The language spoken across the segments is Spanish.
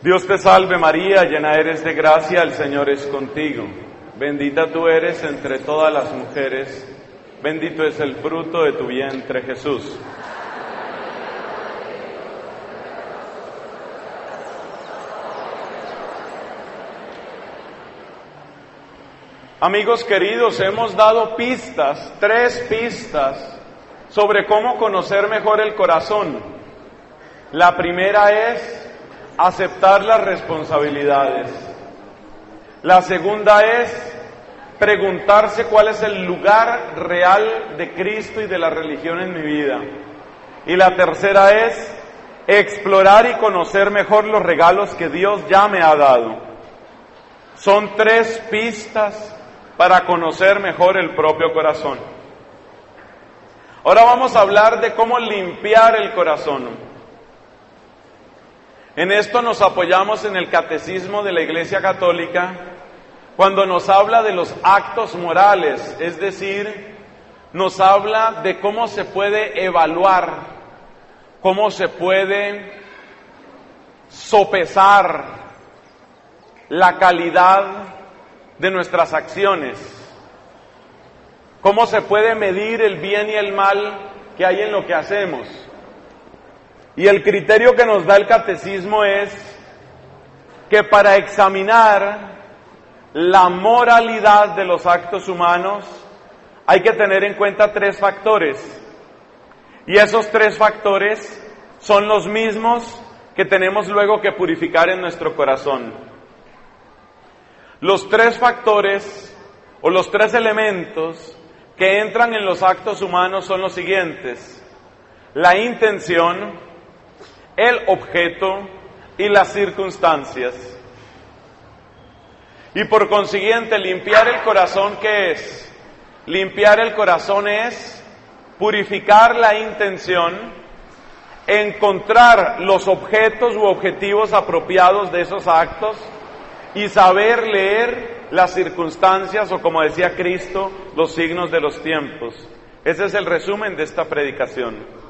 Dios te salve María, llena eres de gracia, el Señor es contigo. Bendita tú eres entre todas las mujeres, bendito es el fruto de tu vientre Jesús. Amigos queridos, hemos dado pistas, 3 pistas, sobre cómo conocer mejor el corazón. La primera es aceptar las responsabilidades. La segunda es preguntarse cuál es el lugar real de Cristo y de la religión en mi vida. Y la tercera es explorar y conocer mejor los regalos que Dios ya me ha dado. Son 3 pistas para conocer mejor el propio corazón. Ahora vamos a hablar de cómo limpiar el corazón. En esto nos apoyamos en el Catecismo de la Iglesia Católica cuando nos habla de los actos morales, es decir, nos habla de cómo se puede evaluar, cómo se puede sopesar la calidad de nuestras acciones, cómo se puede medir el bien y el mal que hay en lo que hacemos. Y el criterio que nos da el catecismo es que para examinar la moralidad de los actos humanos hay que tener en cuenta 3 factores. Y esos 3 factores son los mismos que tenemos luego que purificar en nuestro corazón. Los 3 factores o los 3 elementos que entran en los actos humanos son los siguientes: la intención, el objeto y las circunstancias. Y por consiguiente, limpiar el corazón, ¿qué es? Limpiar el corazón es purificar la intención, encontrar los objetos u objetivos apropiados de esos actos y saber leer las circunstancias o, como decía Cristo, los signos de los tiempos. Ese es el resumen de esta predicación.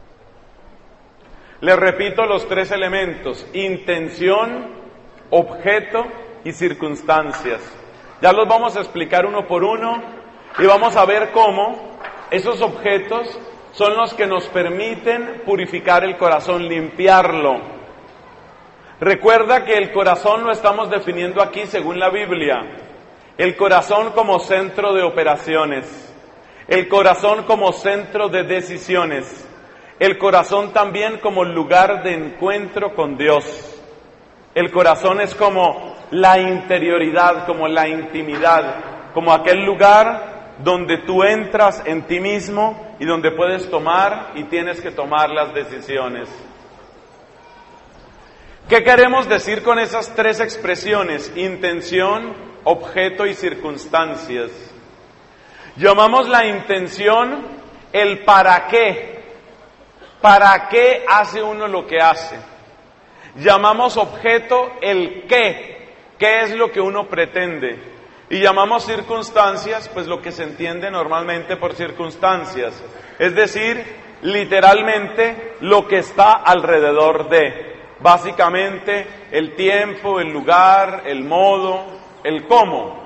Les repito los 3 elementos: intención, objeto y circunstancias. Ya los vamos a explicar uno por uno y vamos a ver cómo esos objetos son los que nos permiten purificar el corazón, limpiarlo. Recuerda que el corazón lo estamos definiendo aquí según la Biblia. El corazón como centro de operaciones, el corazón como centro de decisiones, el corazón también como lugar de encuentro con Dios. El corazón es como la interioridad, como la intimidad, como aquel lugar donde tú entras en ti mismo y donde puedes tomar y tienes que tomar las decisiones. ¿Qué queremos decir con esas 3 expresiones? Intención, objeto y circunstancias. Llamamos la intención el para qué. ¿Para qué hace uno lo que hace? Llamamos objeto el qué es lo que uno pretende. Y llamamos circunstancias, pues lo que se entiende normalmente por circunstancias. Es decir, literalmente lo que está alrededor de. Básicamente el tiempo, el lugar, el modo, el cómo.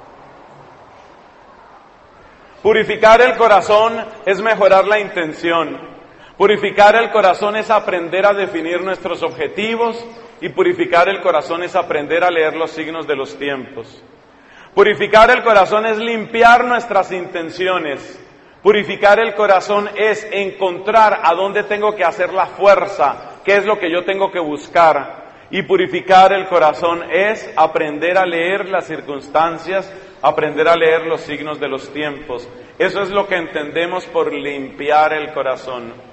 Purificar el corazón es mejorar la intención. Purificar el corazón es aprender a definir nuestros objetivos y purificar el corazón es aprender a leer los signos de los tiempos. Purificar el corazón es limpiar nuestras intenciones. Purificar el corazón es encontrar a dónde tengo que hacer la fuerza, qué es lo que yo tengo que buscar. Y purificar el corazón es aprender a leer las circunstancias, aprender a leer los signos de los tiempos. Eso es lo que entendemos por limpiar el corazón.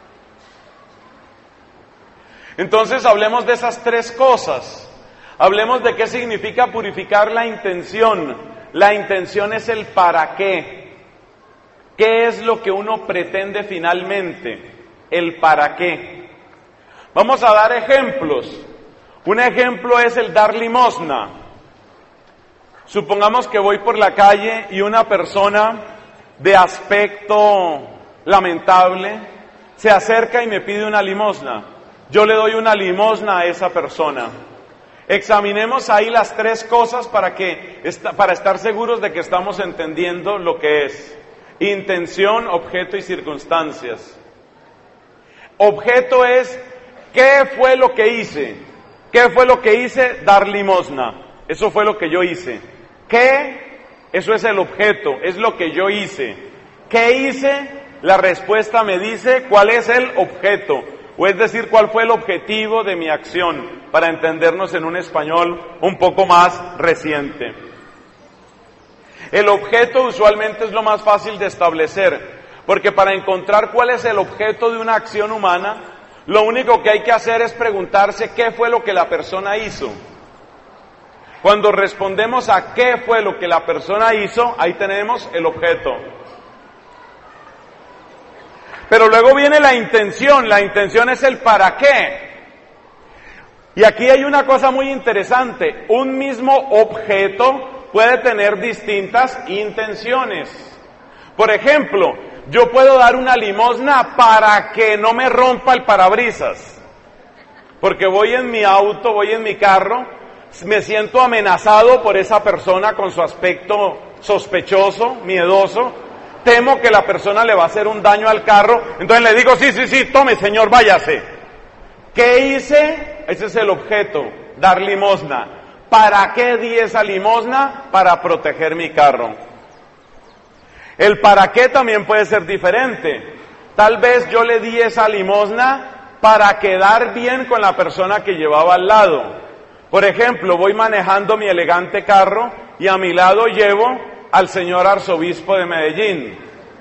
Entonces hablemos de esas 3 cosas. Hablemos de qué significa purificar la intención. La intención es el para qué. ¿Qué es lo que uno pretende finalmente? El para qué. Vamos a dar ejemplos. Un ejemplo es el dar limosna. Supongamos que voy por la calle y una persona de aspecto lamentable se acerca y me pide una limosna. yo le doy una limosna a esa persona. Examinemos ahí las tres cosas para estar seguros de que estamos entendiendo lo que es intención, objeto y circunstancias. Objeto es, ¿qué fue lo que hice? ¿Qué fue lo que hice? Dar limosna. Eso fue lo que yo hice. ¿Qué? Eso es el objeto, es lo que yo hice. ¿Qué hice? La respuesta me dice cuál es el objeto, o es decir, cuál fue el objetivo de mi acción, para entendernos en un español un poco más reciente. El objeto usualmente es lo más fácil de establecer, porque para encontrar cuál es el objeto de una acción humana, lo único que hay que hacer es preguntarse qué fue lo que la persona hizo. Cuando respondemos a qué fue lo que la persona hizo, ahí tenemos el objeto. Pero luego viene la intención es el para qué. Y aquí hay una cosa muy interesante, un mismo objeto puede tener distintas intenciones. Por ejemplo, yo puedo dar una limosna para que no me rompa el parabrisas, porque voy en mi auto, voy en mi carro, me siento amenazado por esa persona con su aspecto sospechoso, miedoso, temo que la persona le va a hacer un daño al carro, entonces le digo, sí, tome señor, váyase. ¿Qué hice? Ese es el objeto, dar limosna. ¿Para qué di esa limosna? Para proteger mi carro. El para qué también puede ser diferente. Tal vez yo le di esa limosna para quedar bien con la persona que llevaba al lado. Por ejemplo, voy manejando mi elegante carro y a mi lado llevo al señor arzobispo de Medellín.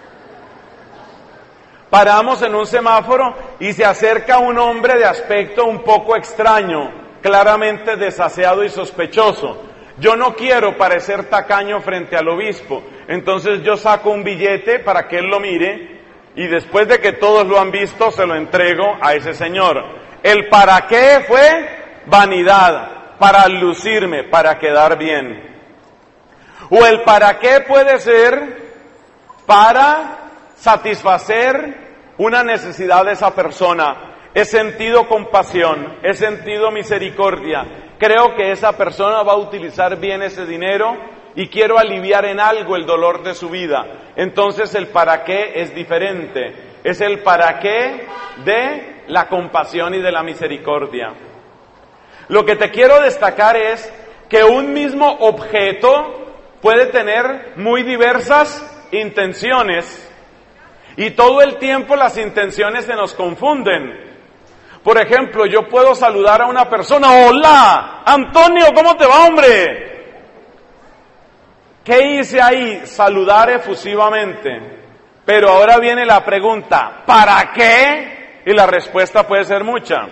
Paramos en un semáforo y se acerca un hombre de aspecto un poco extraño, claramente desaseado y sospechoso. Yo no quiero parecer tacaño frente al obispo, entonces yo saco un billete para que él lo mire y después de que todos lo han visto se lo entrego a ese señor. El para qué fue vanidad, para lucirme, para quedar bien. O el para qué puede ser para satisfacer una necesidad de esa persona. He sentido compasión, he sentido misericordia. Creo que esa persona va a utilizar bien ese dinero y quiero aliviar en algo el dolor de su vida. Entonces el para qué es diferente. Es el para qué de la compasión y de la misericordia. Lo que te quiero destacar es que un mismo objeto puede tener muy diversas intenciones y todo el tiempo las intenciones se nos confunden. Por ejemplo, yo puedo saludar a una persona, hola, Antonio, ¿cómo te va, hombre? ¿Qué hice ahí? Saludar efusivamente. Pero ahora viene la pregunta, ¿para qué? Y la respuesta puede ser mucha.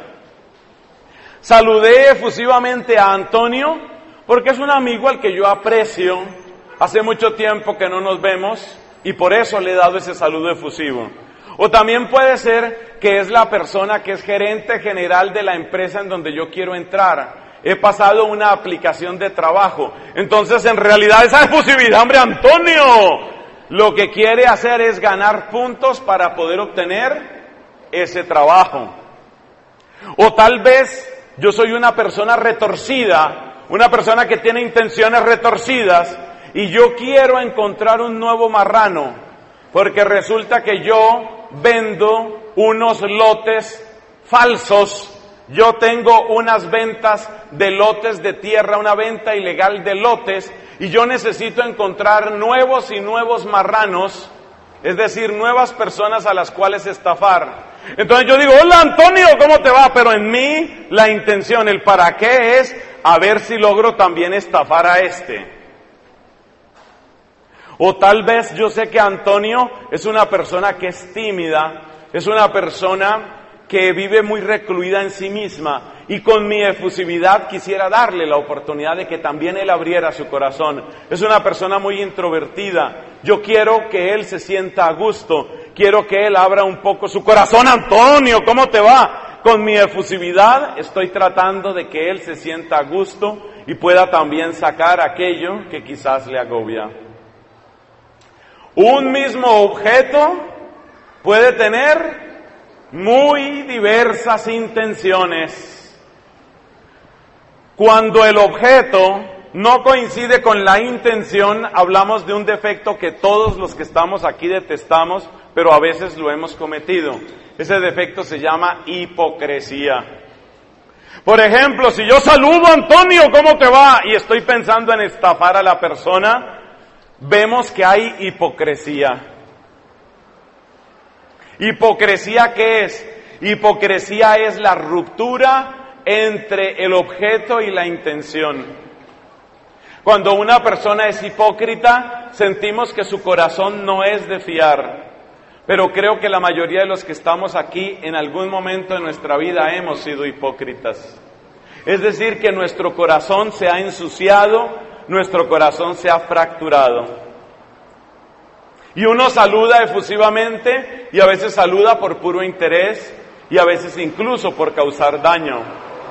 Saludé efusivamente a Antonio porque es un amigo al que yo aprecio. Hace mucho tiempo que no nos vemos y por eso le he dado ese saludo efusivo. O también puede ser que es la persona que es gerente general de la empresa en donde yo quiero entrar. He pasado una aplicación de trabajo. Entonces, en realidad, esa efusividad, hombre, Antonio, lo que quiere hacer es ganar puntos para poder obtener ese trabajo. O tal vez yo soy una persona retorcida, una persona que tiene intenciones retorcidas, y yo quiero encontrar un nuevo marrano, porque resulta que yo vendo unos lotes falsos, yo tengo unas ventas de lotes de tierra, una venta ilegal de lotes, y yo necesito encontrar nuevos y nuevos marranos, es decir, nuevas personas a las cuales estafar. Entonces yo digo, hola Antonio, ¿cómo te va? Pero en mí la intención, el para qué es a ver si logro también estafar a este. O tal vez yo sé que Antonio es una persona que es tímida, es una persona que vive muy recluida en sí misma y con mi efusividad quisiera darle la oportunidad de que también él abriera su corazón. Es una persona muy introvertida, yo quiero que él se sienta a gusto, quiero que él abra un poco su corazón. Antonio, ¿cómo te va? Con mi efusividad estoy tratando de que él se sienta a gusto y pueda también sacar aquello que quizás le agobia. Un mismo objeto puede tener muy diversas intenciones. Cuando el objeto no coincide con la intención, hablamos de un defecto que todos los que estamos aquí detestamos, pero a veces lo hemos cometido. Ese defecto se llama hipocresía. Por ejemplo, si yo saludo a Antonio, ¿cómo te va? Y estoy pensando en estafar a la persona, vemos que hay hipocresía. ¿Hipocresía qué es? Hipocresía es la ruptura entre el objeto y la intención. Cuando una persona es hipócrita, sentimos que su corazón no es de fiar. Pero creo que la mayoría de los que estamos aquí, en algún momento de nuestra vida hemos sido hipócritas. Es decir, que nuestro corazón se ha ensuciado, nuestro corazón se ha fracturado. Y uno saluda efusivamente y a veces saluda por puro interés y a veces incluso por causar daño.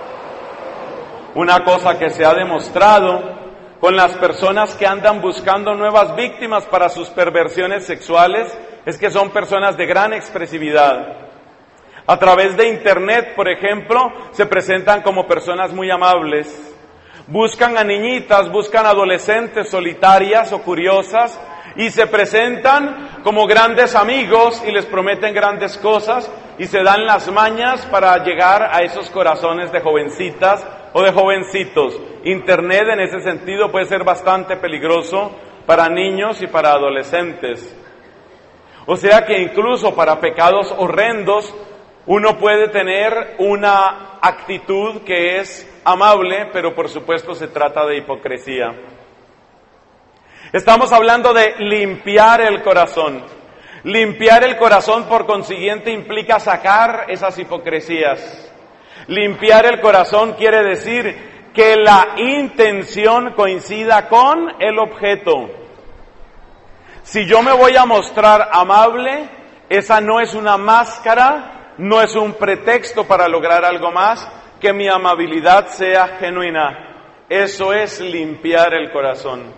Una cosa que se ha demostrado con las personas que andan buscando nuevas víctimas para sus perversiones sexuales es que son personas de gran expresividad. A través de internet, por ejemplo, se presentan como personas muy amables. Buscan a niñitas, buscan adolescentes solitarias o curiosas y se presentan como grandes amigos y les prometen grandes cosas y se dan las mañas para llegar a esos corazones de jovencitas o de jovencitos. Internet en ese sentido puede ser bastante peligroso para niños y para adolescentes. O sea que incluso para pecados horrendos uno puede tener una actitud que es amable, pero por supuesto se trata de hipocresía. Estamos hablando de limpiar el corazón. Limpiar el corazón, por consiguiente, implica sacar esas hipocresías. Limpiar el corazón quiere decir que la intención coincida con el objeto. Si yo me voy a mostrar amable, esa no es una máscara, no es un pretexto para lograr algo más, que mi amabilidad sea genuina. Eso es limpiar el corazón.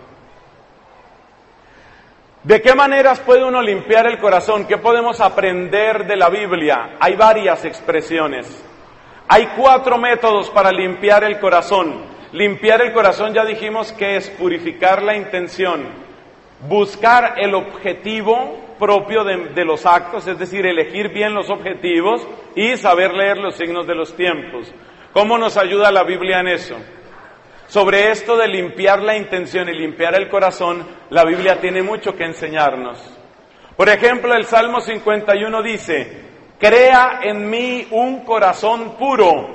¿De qué maneras puede uno limpiar el corazón? ¿Qué podemos aprender de la Biblia? Hay varias expresiones. Hay 4 métodos para limpiar el corazón. Limpiar el corazón ya dijimos que es purificar la intención, buscar el objetivo propio de los actos, es decir, elegir bien los objetivos y saber leer los signos de los tiempos. ¿Cómo nos ayuda la Biblia en eso? Sobre esto de limpiar la intención y limpiar el corazón, la Biblia tiene mucho que enseñarnos. Por ejemplo, el Salmo 51 dice: crea en mí un corazón puro.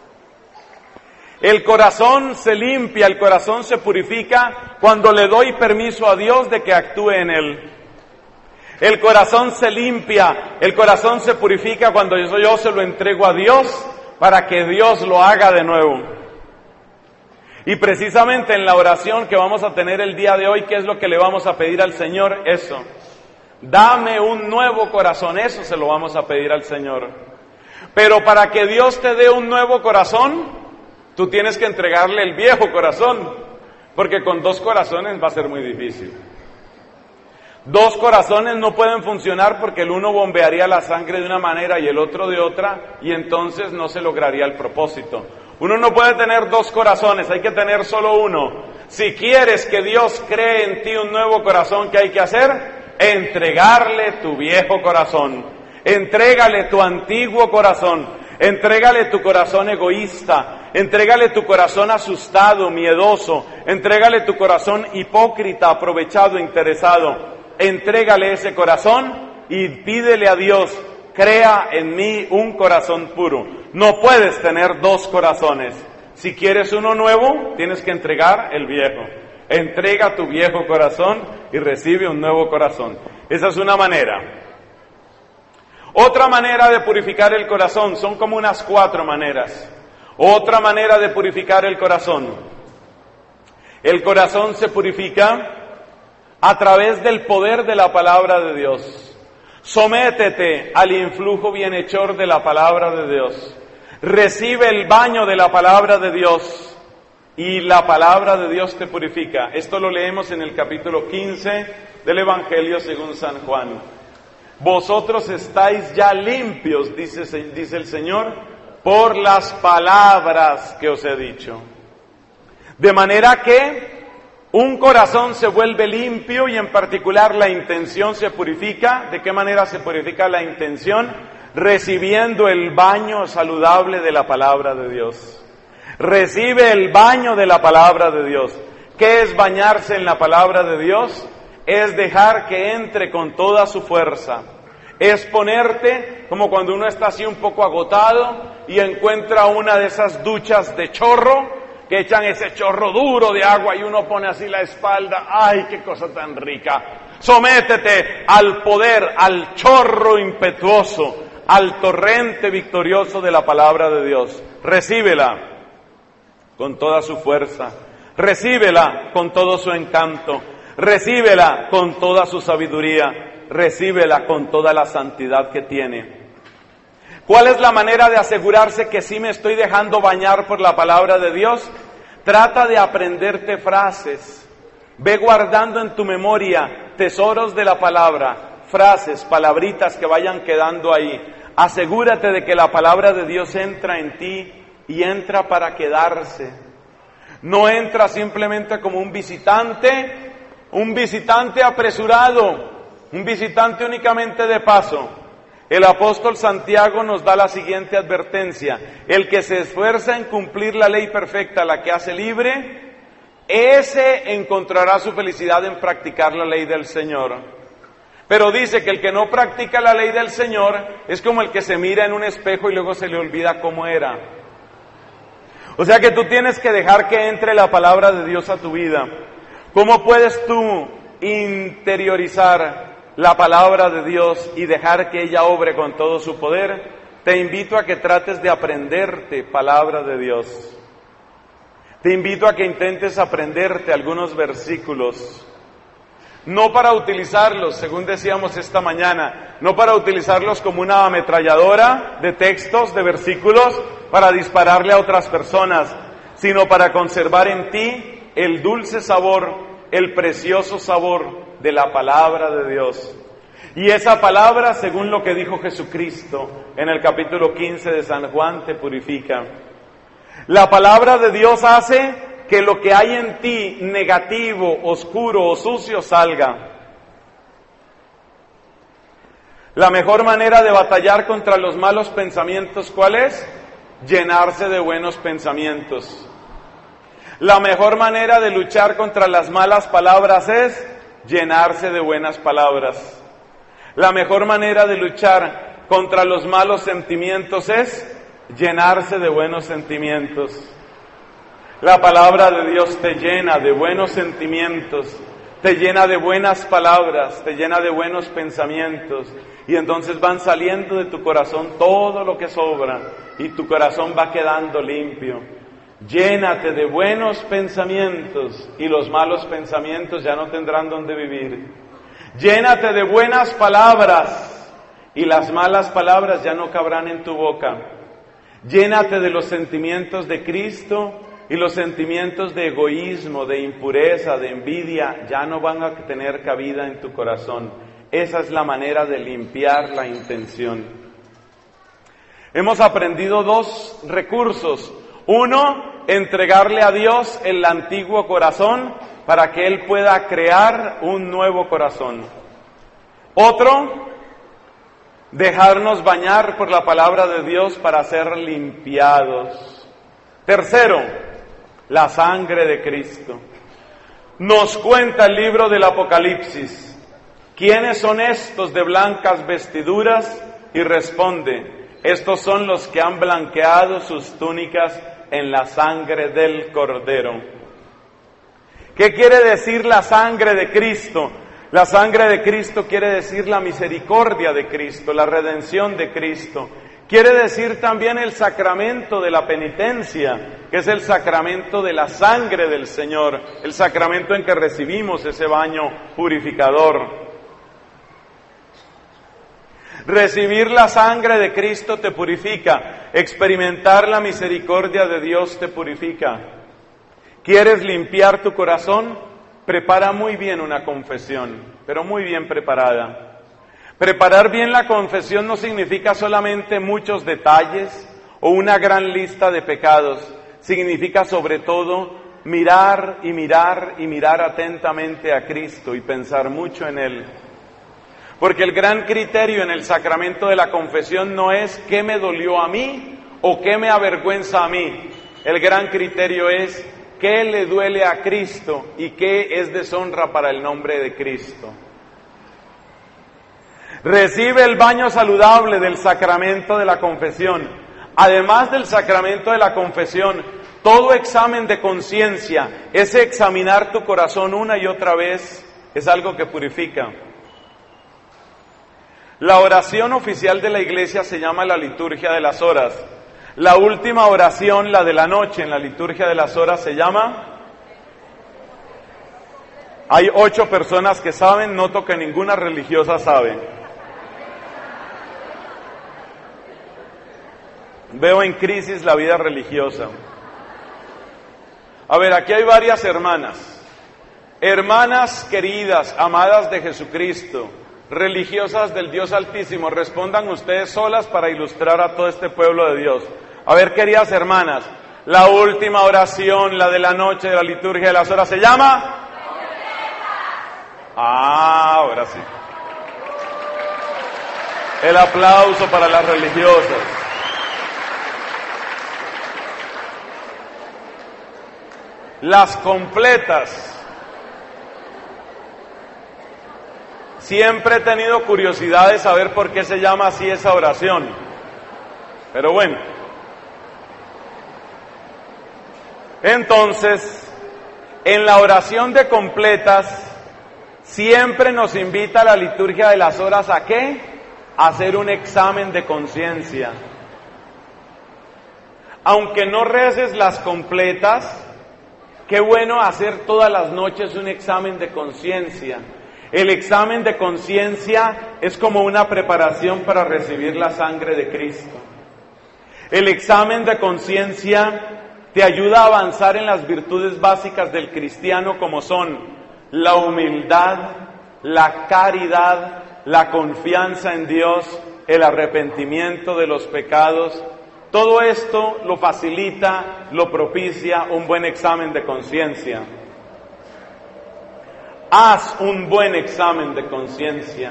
El corazón se limpia, el corazón se purifica cuando le doy permiso a Dios de que actúe en él. El corazón se limpia, el corazón se purifica cuando yo se lo entrego a Dios para que Dios lo haga de nuevo. Y precisamente en la oración que vamos a tener el día de hoy, ¿qué es lo que le vamos a pedir al Señor? Eso. Dame un nuevo corazón, eso se lo vamos a pedir al Señor. Pero para que Dios te dé un nuevo corazón, tú tienes que entregarle el viejo corazón, porque con 2 corazones va a ser muy difícil. 2 corazones no pueden funcionar porque el uno bombearía la sangre de una manera y el otro de otra, y entonces no se lograría el propósito. Uno no puede tener 2 corazones, hay que tener solo uno. Si quieres que Dios cree en ti un nuevo corazón, ¿qué hay que hacer? Entregarle tu viejo corazón, entrégale tu antiguo corazón, entrégale tu corazón egoísta, entrégale tu corazón asustado, miedoso, entrégale tu corazón hipócrita, aprovechado, interesado. Entrégale ese corazón y pídele a Dios: crea en mí un corazón puro. No puedes tener 2 corazones. Si quieres uno nuevo, tienes que entregar el viejo. Entrega tu viejo corazón y recibe un nuevo corazón. Esa es una manera. Otra manera de purificar el corazón, son como unas 4 maneras. Otra manera de purificar el corazón. El corazón se purifica a través del poder de la palabra de Dios. Sométete al influjo bienhechor de la palabra de Dios. Recibe el baño de la palabra de Dios y la palabra de Dios te purifica. Esto lo leemos en el capítulo 15 del Evangelio según San Juan. vosotros estáis ya limpios, dice el Señor, por las palabras que os he dicho. De manera que un corazón se vuelve limpio y en particular la intención se purifica. ¿De qué manera se purifica la intención? Recibiendo el baño saludable de la palabra de Dios. Recibe el baño de la palabra de Dios. ¿Qué es bañarse en la palabra de Dios? Es dejar que entre con toda su fuerza. Es ponerte como cuando uno está así un poco agotado y encuentra una de esas duchas de chorro, que echan ese chorro duro de agua y uno pone así la espalda. ¡Ay, qué cosa tan rica! Sométete al poder, al chorro impetuoso, al torrente victorioso de la palabra de Dios. Recíbela con toda su fuerza. Recíbela con todo su encanto. Recíbela con toda su sabiduría. Recíbela con toda la santidad que tiene. ¿Cuál es la manera de asegurarse que sí me estoy dejando bañar por la palabra de Dios? Trata de aprenderte frases. Ve guardando en tu memoria tesoros de la palabra, frases, palabritas que vayan quedando ahí. Asegúrate de que la palabra de Dios entra en ti y entra para quedarse. No entra simplemente como un visitante apresurado, un visitante únicamente de paso. El apóstol Santiago nos da la siguiente advertencia: el que se esfuerza en cumplir la ley perfecta, la que hace libre, ese encontrará su felicidad en practicar la ley del Señor. Pero dice que el que no practica la ley del Señor es como el que se mira en un espejo y luego se le olvida cómo era. O sea que tú tienes que dejar que entre la palabra de Dios a tu vida. ¿Cómo puedes tú interiorizar la palabra de Dios y dejar que ella obre con todo su poder? Te invito a que trates de aprenderte palabra de Dios. Te invito a que intentes aprenderte algunos versículos. No para utilizarlos, según decíamos esta mañana, no para utilizarlos como una ametralladora de textos, de versículos, para dispararle a otras personas, sino para conservar en ti el dulce sabor, el precioso sabor de la palabra de Dios. Y esa palabra, según lo que dijo Jesucristo en el capítulo 15 de San Juan, te purifica. La palabra de Dios hace que lo que hay en ti negativo, oscuro o sucio salga. La mejor manera de batallar contra los malos pensamientos, ¿cuál es? Llenarse de buenos pensamientos. La mejor manera de luchar contra las malas palabras es llenarse de buenas palabras. La mejor manera de luchar contra los malos sentimientos es llenarse de buenos sentimientos. La palabra de Dios te llena de buenos sentimientos, te llena de buenas palabras, te llena de buenos pensamientos, y entonces van saliendo de tu corazón todo lo que sobra y tu corazón va quedando limpio. Llénate de buenos pensamientos y los malos pensamientos ya no tendrán dónde vivir. Llénate de buenas palabras y las malas palabras ya no cabrán en tu boca. Llénate de los sentimientos de Cristo y los sentimientos de egoísmo, de impureza, de envidia ya no van a tener cabida en tu corazón. Esa es la manera de limpiar la intención. Hemos aprendido dos recursos. Uno, entregarle a Dios el antiguo corazón para que Él pueda crear un nuevo corazón. Otro, dejarnos bañar por la palabra de Dios para ser limpiados. Tercero, la sangre de Cristo. Nos cuenta el libro del Apocalipsis: ¿quiénes son estos de blancas vestiduras? Y responde: estos son los que han blanqueado sus túnicas en la sangre del Cordero. ¿Qué quiere decir la sangre de Cristo? La sangre de Cristo quiere decir la misericordia de Cristo, la redención de Cristo. Quiere decir también el sacramento de la penitencia, que es el sacramento de la sangre del Señor, el sacramento en que recibimos ese baño purificador. Recibir la sangre de Cristo te purifica. Experimentar la misericordia de Dios te purifica. ¿Quieres limpiar tu corazón? Prepara muy bien una confesión, pero muy bien preparada. Preparar bien la confesión no significa solamente muchos detalles o una gran lista de pecados, significa sobre todo mirar y mirar y mirar atentamente a Cristo y pensar mucho en Él. Porque el gran criterio en el sacramento de la confesión no es qué me dolió a mí o qué me avergüenza a mí. El gran criterio es qué le duele a Cristo y qué es deshonra para el nombre de Cristo. Recibe el baño saludable del sacramento de la confesión. Además del sacramento de la confesión, todo examen de conciencia, ese examinar tu corazón una y otra vez, es algo que purifica. La oración oficial de la Iglesia se llama la liturgia de las horas. La última oración, la de la noche en la liturgia de las horas, se llama... Hay 8 personas que saben, noto que ninguna religiosa sabe. Veo en crisis la vida religiosa. A ver, aquí hay varias hermanas. Hermanas queridas, amadas de Jesucristo, religiosas del Dios Altísimo, respondan ustedes solas para ilustrar a todo este pueblo de Dios. A ver, queridas hermanas, la última oración, la de la noche de la liturgia de las horas, ¿se llama? Ah, ahora sí. El aplauso para las religiosas. Las completas. Siempre he tenido curiosidad de saber por qué se llama así esa oración. Pero bueno. Entonces, en la oración de completas, siempre nos invita la liturgia de las horas ¿a qué? A hacer un examen de conciencia. Aunque no reces las completas, qué bueno hacer todas las noches un examen de conciencia. El examen de conciencia es como una preparación para recibir la sangre de Cristo. El examen de conciencia te ayuda a avanzar en las virtudes básicas del cristiano, como son la humildad, la caridad, la confianza en Dios, el arrepentimiento de los pecados. Todo esto lo facilita, lo propicia un buen examen de conciencia. Haz un buen examen de conciencia.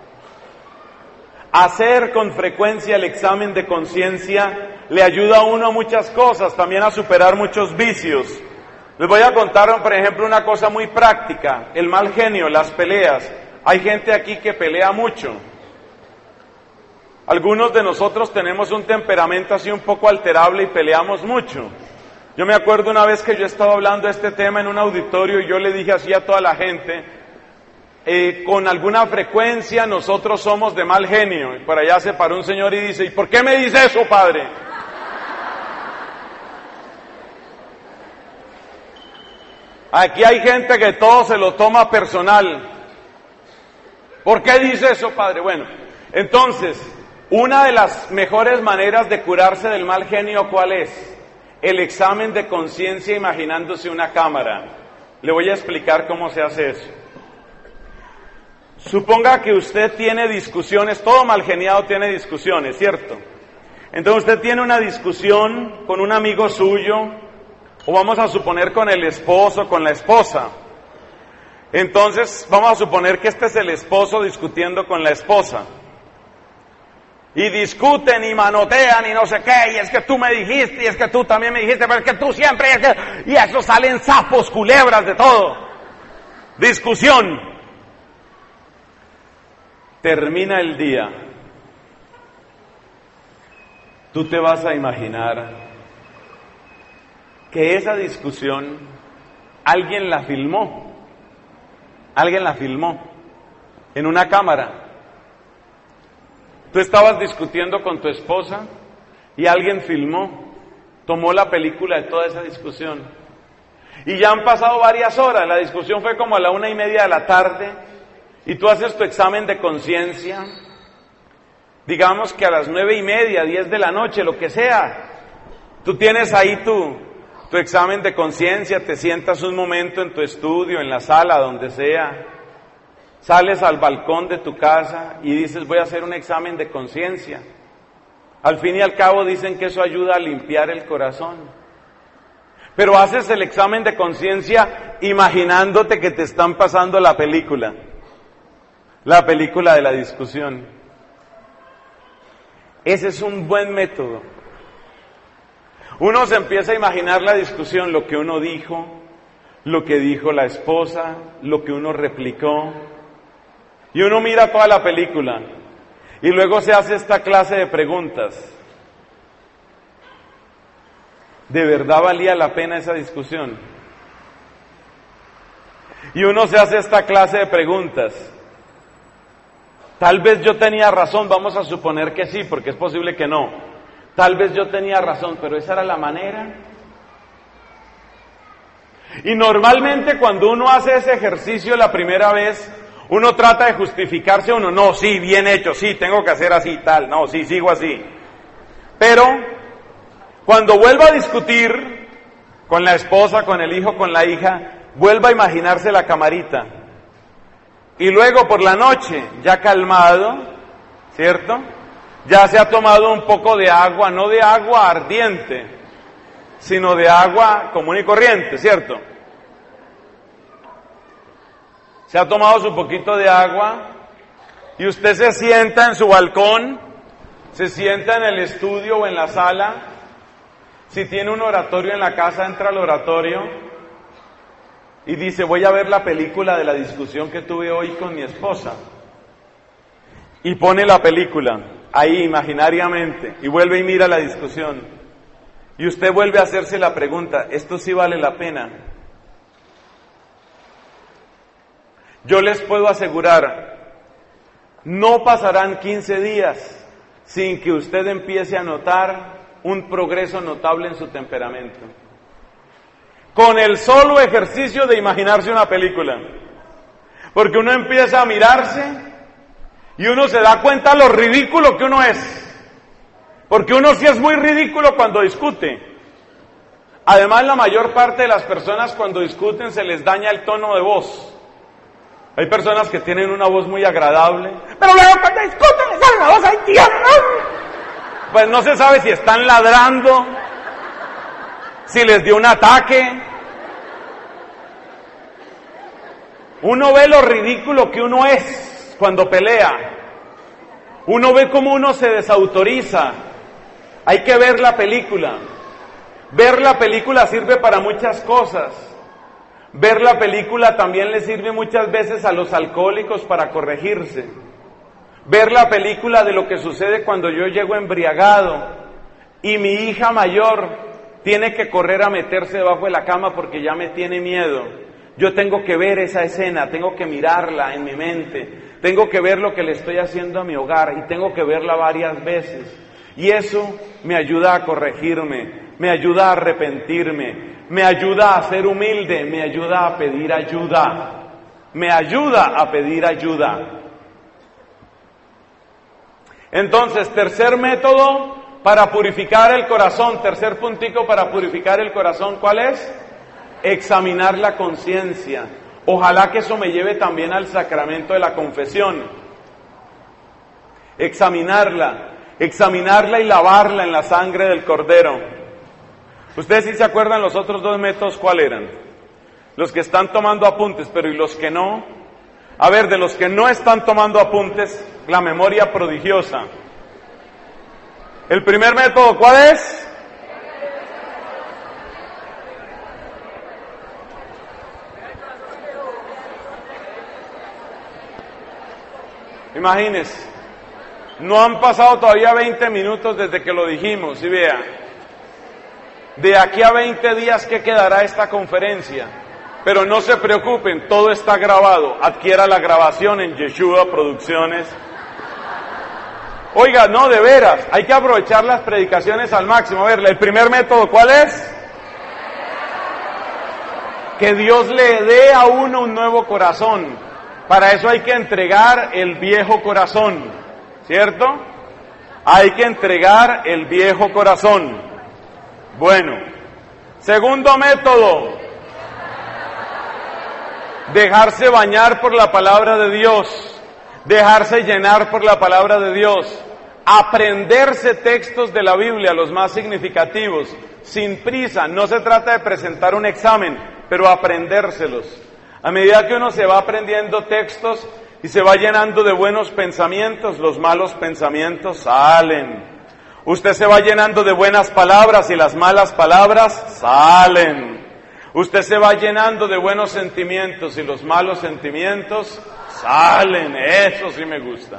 Hacer con frecuencia el examen de conciencia le ayuda a uno a muchas cosas, también a superar muchos vicios. Les voy a contar, por ejemplo, una cosa muy práctica, el mal genio, las peleas. Hay gente aquí que pelea mucho. Algunos de nosotros tenemos un temperamento así un poco alterable y peleamos mucho. Yo me acuerdo una vez que yo estaba hablando de este tema en un auditorio y yo le dije así a toda la gente, con alguna frecuencia nosotros somos de mal genio. Y por allá se paró un señor y dice, ¿y por qué me dice eso, padre? Aquí hay gente que todo se lo toma personal. ¿Por qué dice eso, padre? Bueno, entonces, una de las mejores maneras de curarse del mal genio, ¿cuál es? El examen de conciencia imaginándose una cámara. Le voy a explicar cómo se hace eso. Suponga que usted tiene discusiones, todo malgeniado tiene discusiones, ¿cierto? Entonces usted tiene una discusión con un amigo suyo, o vamos a suponer con el esposo, con la esposa. Entonces vamos a suponer que este es el esposo discutiendo con la esposa. Y discuten y manotean y no sé qué, y es que tú me dijiste, y es que tú también me dijiste, pero es que tú siempre, y eso salen sapos, culebras, de todo. Discusión. Termina el día. Tú te vas a imaginar que esa discusión alguien la filmó en una cámara. Tú estabas discutiendo con tu esposa y alguien filmó, tomó la película de toda esa discusión. Y ya han pasado varias horas, la discusión fue como a la 1:30 de la tarde, y tú haces tu examen de conciencia, digamos que a las 9:30, 10 de la noche, lo que sea. Tú tienes ahí tu examen de conciencia, te sientas un momento en tu estudio, en la sala, donde sea. Sales al balcón de tu casa y dices, voy a hacer un examen de conciencia. Al fin y al cabo dicen que eso ayuda a limpiar el corazón. Pero haces el examen de conciencia imaginándote que te están pasando la película de la discusión. Ese es un buen método. Uno se empieza a imaginar la discusión, lo que uno dijo, lo que dijo la esposa, lo que uno replicó, y uno mira toda la película, y luego se hace esta clase de preguntas. ¿De verdad valía la pena esa discusión? Y uno se hace esta clase de preguntas. Tal vez yo tenía razón, vamos a suponer que sí, porque es posible que no. Tal vez yo tenía razón, pero esa era la manera. Y normalmente cuando uno hace ese ejercicio la primera vez, uno trata de justificarse uno, no, sí, bien hecho, sí, tengo que hacer así, tal, no, sí, sigo así. Pero cuando vuelva a discutir con la esposa, con el hijo, con la hija, vuelva a imaginarse la camarita. Y luego por la noche, ya calmado, ¿cierto? Ya se ha tomado un poco de agua, no de agua ardiente, sino de agua común y corriente, ¿cierto? Se ha tomado su poquito de agua y usted se sienta en su balcón, se sienta en el estudio o en la sala. Si tiene un oratorio en la casa, entra al oratorio y dice, voy a ver la película de la discusión que tuve hoy con mi esposa. Y pone la película ahí imaginariamente y vuelve y mira la discusión. Y usted vuelve a hacerse la pregunta, ¿esto sí vale la pena? Yo les puedo asegurar, no pasarán 15 días sin que usted empiece a notar un progreso notable en su temperamento. Con el solo ejercicio de imaginarse una película. Porque uno empieza a mirarse y uno se da cuenta lo ridículo que uno es. Porque uno sí es muy ridículo cuando discute. Además, la mayor parte de las personas cuando discuten se les daña el tono de voz. Hay personas que tienen una voz muy agradable, pero luego cuando discuten les sale una voz ahí tierna. Pues no se sabe si están ladrando, si les dio un ataque. Uno ve lo ridículo que uno es cuando pelea. Uno ve cómo uno se desautoriza. Hay que ver la película. Ver la película sirve para muchas cosas. Ver la película también le sirve muchas veces a los alcohólicos para corregirse. Ver la película de lo que sucede cuando yo llego embriagado y mi hija mayor tiene que correr a meterse debajo de la cama porque ya me tiene miedo. Yo tengo que ver esa escena, tengo que mirarla en mi mente, tengo que ver lo que le estoy haciendo a mi hogar y tengo que verla varias veces. Y eso me ayuda a corregirme, me ayuda a arrepentirme, me ayuda a ser humilde, me ayuda a pedir ayuda, me ayuda a pedir ayuda. Entonces, tercer método para purificar el corazón, tercer puntico para purificar el corazón, ¿cuál es? Examinar la conciencia. Ojalá que eso me lleve también al sacramento de la confesión. Examinarla y lavarla en la sangre del Cordero. Ustedes sí se acuerdan los otros dos métodos, ¿cuáles eran? Los que están tomando apuntes, pero ¿y los que no? A ver, de los que no están tomando apuntes, la memoria prodigiosa. El primer método, ¿cuál es? Imagínense, no han pasado todavía 20 minutos desde que lo dijimos, y vea, de aquí a 20 días, ¿qué quedará esta conferencia? Pero no se preocupen, todo está grabado. Adquiera la grabación en Yeshua Producciones. Oiga, no, de veras, hay que aprovechar las predicaciones al máximo. A ver, el primer método, ¿cuál es? Que Dios le dé a uno un nuevo corazón. Para eso hay que entregar el viejo corazón, ¿cierto? Hay que entregar el viejo corazón. Bueno, segundo método. dejarse bañar por la palabra de Dios, dejarse llenar por la palabra de Dios, aprenderse textos de la Biblia, los más significativos, sin prisa. No se trata de presentar un examen, pero aprendérselos. A medida que uno se va aprendiendo textos y se va llenando de buenos pensamientos, los malos pensamientos salen. Usted se va llenando de buenas palabras y las malas palabras salen. Usted se va llenando de buenos sentimientos y los malos sentimientos salen. Eso sí me gusta.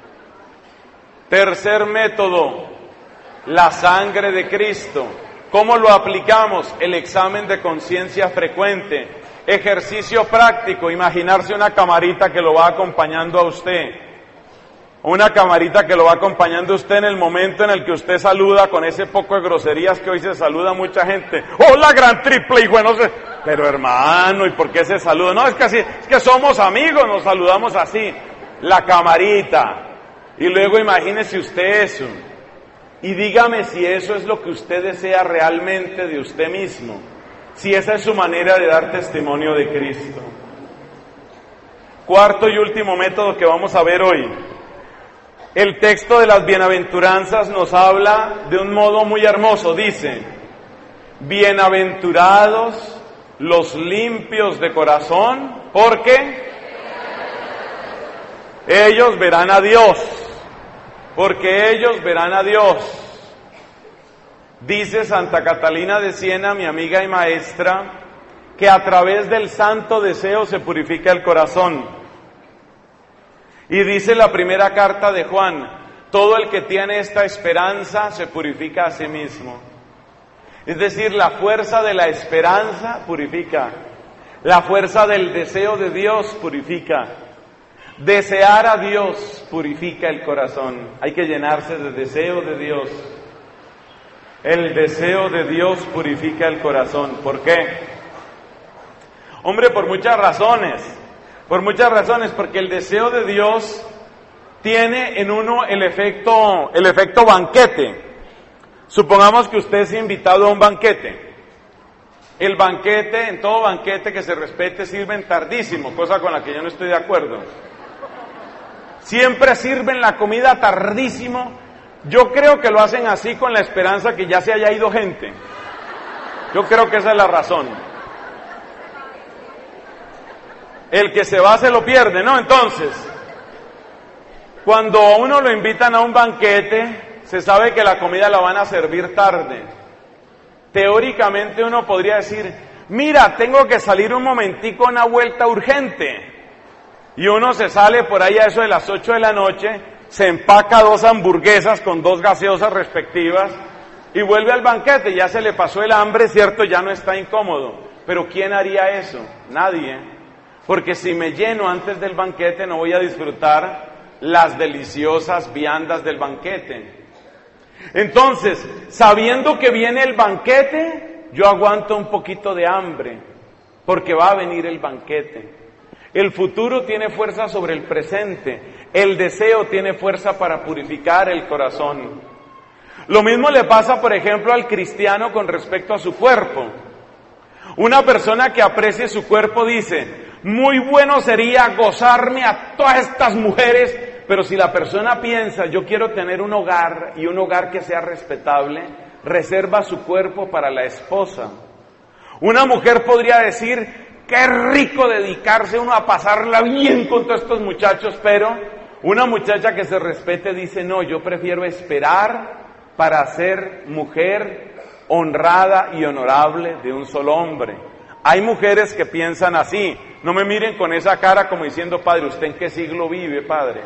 Tercer método, la sangre de Cristo. ¿Cómo lo aplicamos? El examen de conciencia frecuente, ejercicio práctico, imaginarse una camarita que lo va acompañando a usted, una camarita que lo va acompañando a usted en el momento en el que usted saluda con ese poco de groserías que hoy se saluda mucha gente. ¡Hola, gran triple! Y bueno, pero hermano, ¿y por qué se saluda? No, es que así, es que somos amigos, nos saludamos así. La camarita. Y luego imagínese usted eso. Y dígame si eso es lo que usted desea realmente de usted mismo. Si esa es su manera de dar testimonio de Cristo. Cuarto y último método que vamos a ver hoy. El texto de las bienaventuranzas nos habla de un modo muy hermoso. Dice, bienaventurados los limpios de corazón, porque ellos verán a Dios. Porque ellos verán a Dios. Dice Santa Catalina de Siena, mi amiga y maestra, que a través del santo deseo se purifica el corazón. Y dice la primera carta de Juan, todo el que tiene esta esperanza se purifica a sí mismo. Es decir, la fuerza de la esperanza purifica, la fuerza del deseo de Dios purifica. Desear a Dios purifica el corazón. Hay que llenarse de deseo de Dios. El deseo de Dios purifica el corazón. ¿Por qué? Hombre, por muchas razones. Por muchas razones, porque el deseo de Dios tiene en uno el efecto banquete. Supongamos que usted es invitado a un banquete. El banquete, en todo banquete que se respete, sirven tardísimo, cosa con la que yo no estoy de acuerdo. Siempre sirven la comida tardísimo. Yo creo que lo hacen así con la esperanza que ya se haya ido gente. Yo creo que esa es la razón. El que se va se lo pierde, ¿no? Entonces, cuando a uno lo invitan a un banquete, se sabe que la comida la van a servir tarde. Teóricamente uno podría decir, mira, tengo que salir un momentico a una vuelta urgente. Y uno se sale por ahí a eso de las 8 de la noche, se empaca 2 hamburguesas con 2 gaseosas respectivas y vuelve al banquete. Ya se le pasó el hambre, ¿cierto? Ya no está incómodo. Pero ¿quién haría eso? Nadie. Porque si me lleno antes del banquete no voy a disfrutar las deliciosas viandas del banquete. Entonces, sabiendo que viene el banquete, yo aguanto un poquito de hambre, porque va a venir el banquete. El futuro tiene fuerza sobre el presente. El deseo tiene fuerza para purificar el corazón. Lo mismo le pasa, por ejemplo, al cristiano con respecto a su cuerpo. Una persona que aprecie su cuerpo dice, muy bueno sería gozarme a todas estas mujeres, pero si la persona piensa, yo quiero tener un hogar y un hogar que sea respetable, reserva su cuerpo para la esposa. Una mujer podría decir, qué rico dedicarse uno a pasarla bien con todos estos muchachos, pero una muchacha que se respete dice, no, yo prefiero esperar para ser mujer honrada y honorable de un solo hombre. Hay mujeres que piensan así. No me miren con esa cara como diciendo, padre, ¿usted en qué siglo vive, padre?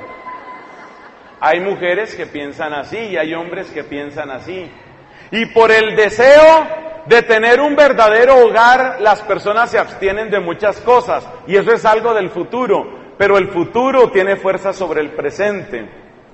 Hay mujeres que piensan así y hay hombres que piensan así. Y por el deseo de tener un verdadero hogar, las personas se abstienen de muchas cosas. Y eso es algo del futuro. Pero el futuro tiene fuerza sobre el presente.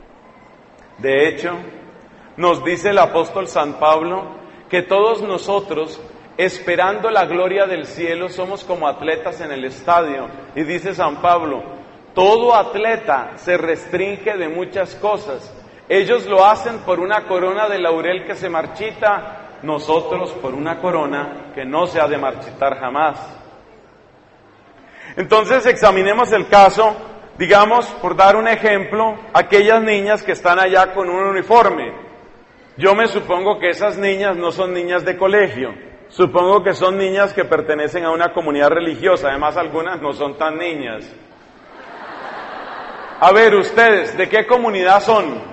De hecho, nos dice el apóstol San Pablo que todos nosotros, esperando la gloria del cielo, somos como atletas en el estadio. Y dice San Pablo, todo atleta se restringe de muchas cosas. Ellos lo hacen por una corona de laurel que se marchita, nosotros por una corona que no se ha de marchitar jamás. Entonces examinemos el caso, digamos, por dar un ejemplo, aquellas niñas que están allá con un uniforme. Yo me supongo que esas niñas no son niñas de colegio, supongo que son niñas que pertenecen a una comunidad religiosa, además algunas no son tan niñas. A ver, ustedes, ¿de qué comunidad son?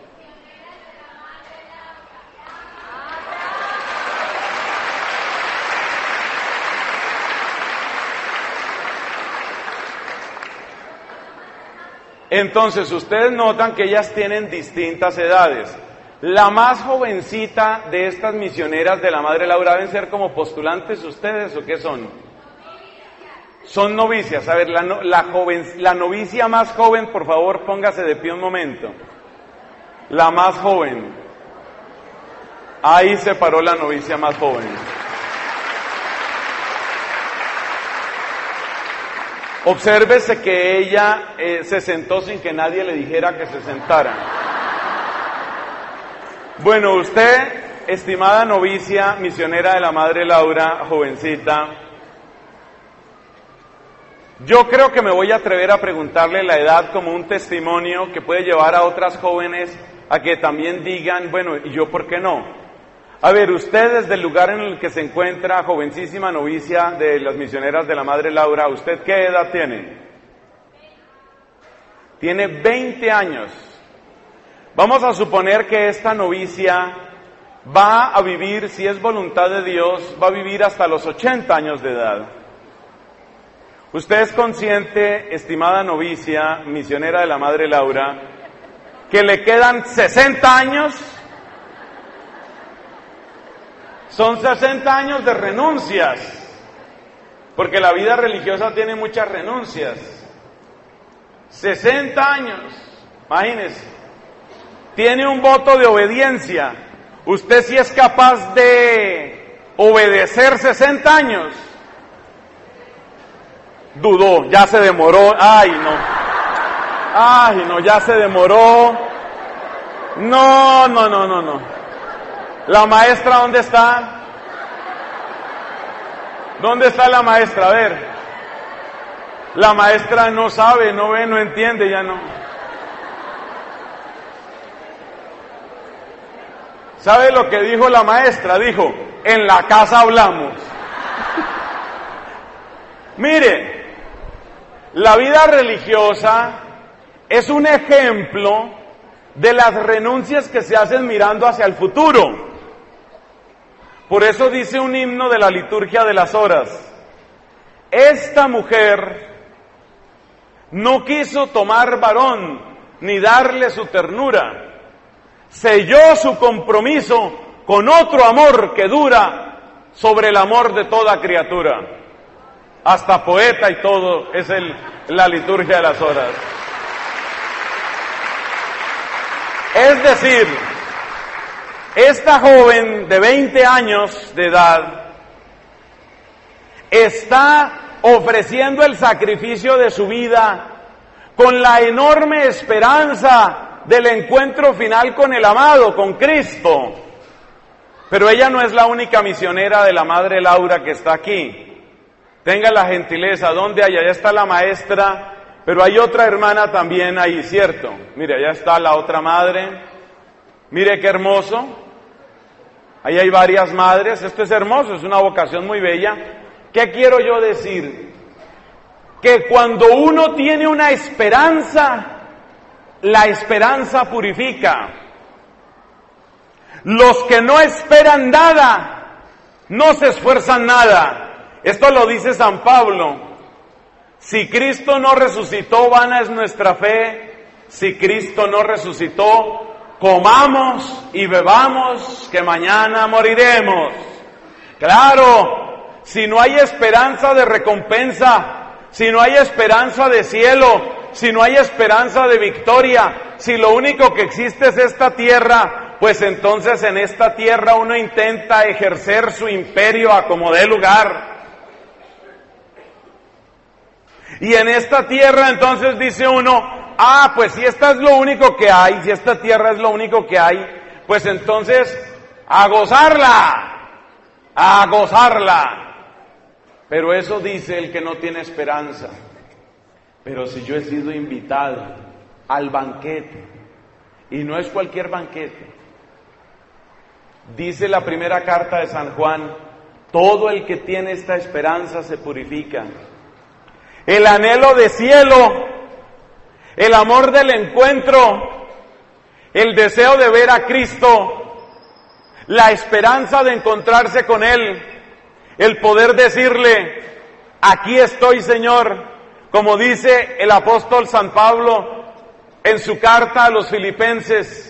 Entonces, ustedes notan que ellas tienen distintas edades. La más jovencita de estas misioneras de la Madre Laura, ¿deben ser como postulantes ustedes o qué son? Son novicias. A ver, la novicia más joven, por favor, póngase de pie un momento. La más joven. Ahí se paró la novicia más joven. Obsérvese que ella se sentó sin que nadie le dijera que se sentara. Bueno, usted, estimada novicia, misionera de la Madre Laura, jovencita, yo creo que me voy a atrever a preguntarle la edad como un testimonio que puede llevar a otras jóvenes a que también digan, bueno, ¿y yo por qué no? A ver, usted desde el lugar en el que se encuentra, jovencísima novicia de las misioneras de la Madre Laura, ¿usted qué edad tiene? Tiene 20 años. Vamos a suponer que esta novicia va a vivir, si es voluntad de Dios, va a vivir hasta los 80 años de edad. ¿Usted es consciente, estimada novicia, misionera de la Madre Laura, que le quedan 60 años? Son 60 años de renuncias, porque la vida religiosa tiene muchas renuncias. 60 años, imagínese. Tiene un voto de obediencia. ¿Usted sí es capaz de obedecer 60 años? Dudó, ya se demoró. Ay, no, ya se demoró. No. ¿La maestra dónde está? ¿Dónde está la maestra? A ver. La maestra no sabe, no ve, no entiende, ya no. ¿Sabe lo que dijo la maestra? Dijo, en la casa hablamos. Mire, la vida religiosa es un ejemplo de las renuncias que se hacen mirando hacia el futuro. Por eso dice un himno de la liturgia de las horas, esta mujer no quiso tomar varón ni darle su ternura, selló su compromiso con otro amor que dura sobre el amor de toda criatura. Hasta poeta y todo es la liturgia de las horas. Es decir, esta joven de 20 años de edad está ofreciendo el sacrificio de su vida con la enorme esperanza del encuentro final con el amado, con Cristo. Pero ella no es la única misionera de la Madre Laura que está aquí. Tenga la gentileza, ¿dónde hay? Allá está la maestra, pero hay otra hermana también ahí, ¿cierto? Mire, allá está la otra madre. Mire qué hermoso. Ahí hay varias madres. Esto es hermoso, es una vocación muy bella. ¿Qué quiero yo decir? Que cuando uno tiene una esperanza, la esperanza purifica. Los que no esperan nada, no se esfuerzan nada. Esto lo dice San Pablo. Si Cristo no resucitó, vana es nuestra fe. Si Cristo no resucitó, comamos y bebamos, que mañana moriremos. Claro, si no hay esperanza de recompensa, si no hay esperanza de cielo, si no hay esperanza de victoria, si lo único que existe es esta tierra, pues entonces en esta tierra uno intenta ejercer su imperio a como dé lugar. Y en esta tierra entonces dice uno, pues si esta es lo único que hay, si esta tierra es lo único que hay, pues entonces a gozarla, a gozarla. Pero eso dice el que no tiene esperanza. Pero si yo he sido invitado al banquete, y no es cualquier banquete, dice la primera carta de San Juan, todo el que tiene esta esperanza se purifica. El anhelo de cielo, el amor del encuentro, el deseo de ver a Cristo, la esperanza de encontrarse con Él, el poder decirle, aquí estoy, Señor, como dice el apóstol San Pablo en su carta a los Filipenses,